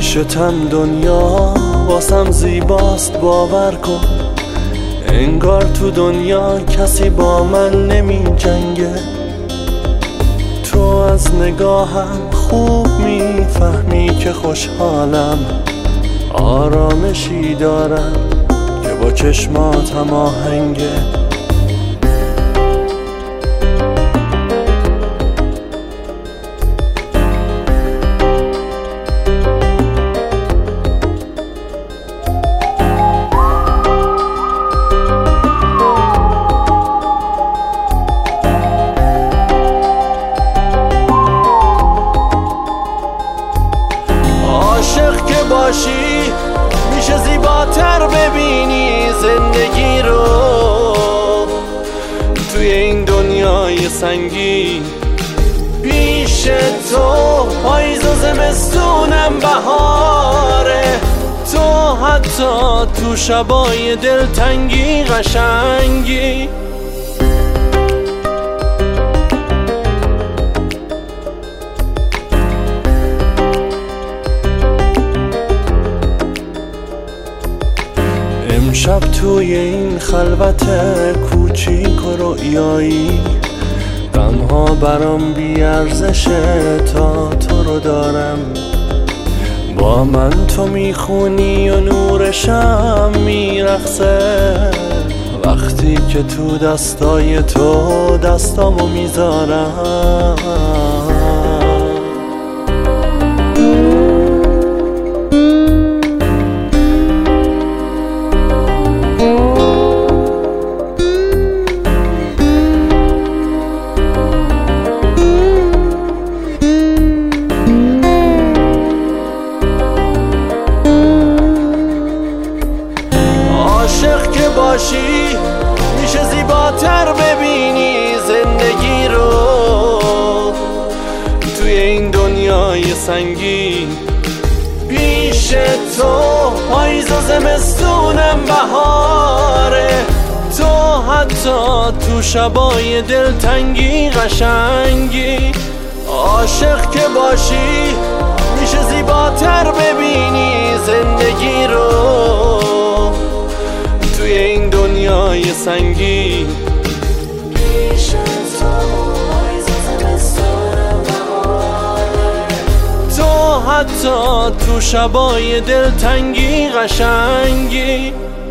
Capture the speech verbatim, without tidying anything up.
پیشتم دنیا واسم زیباست باور کن، انگار تو دنیا کسی با من نمی جنگه. تو از نگاهم خوب میفهمی که خوشحالم، آرامشی دارم که با چشماتم آهنگه. عاشق که باشی میشه زیباتر ببینی زندگی رو توی این دنیای سنگین. پیش تو پاییز و زمستونم بهاره، تو حتی تو شبای دلتنگی قشنگی. امشب توی این خلوت کوچیک و رؤیایی، غمها برام بی ارزشه تا تو رو دارم. با من تو میخونی و نور شم میرقصه، وقتی که تو دستای تو دستامو میذارم. عاشق که باشی میشه زیباتر ببینی زندگی رو توی این دنیای سنگین. پیش تو پاییز و زمستونم بهاره، تو حتی تو شبای دلتنگی قشنگی. عاشق که باشی میشه زیباتر ببینی زندگی رو توی این دنیای سنگین. پیش تو پاییز و زمستونم بهاره، تو حتی تو شبای دلتنگی قشنگی.